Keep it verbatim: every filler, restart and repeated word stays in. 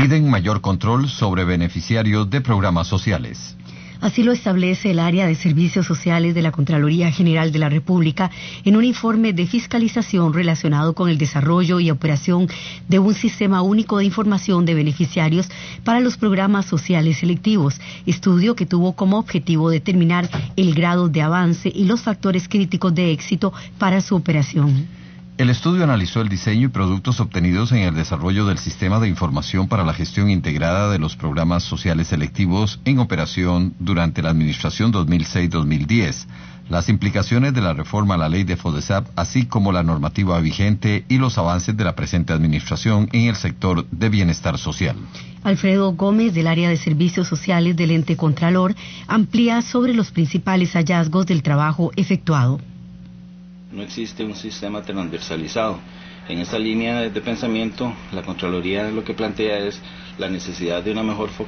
piden mayor control sobre beneficiarios de programas sociales. Así lo establece el área de servicios sociales de la Contraloría General de la República en un informe de fiscalización relacionado con el desarrollo y operación de un sistema único de información de beneficiarios para los programas sociales selectivos, estudio que tuvo como objetivo determinar el grado de avance y los factores críticos de éxito para su operación. El estudio analizó el diseño y productos obtenidos en el desarrollo del sistema de información para la gestión integrada de los programas sociales selectivos en operación durante la administración dos mil seis a dos mil diez, las implicaciones de la reforma a la ley de FODESAP, así como la normativa vigente y los avances de la presente administración en el sector de bienestar social. Alfredo Gómez, del área de servicios sociales del ente Contralor, amplía sobre los principales hallazgos del trabajo efectuado. No existe un sistema transversalizado. En esta línea de pensamiento, la Contraloría lo que plantea es la necesidad de una mejor focalización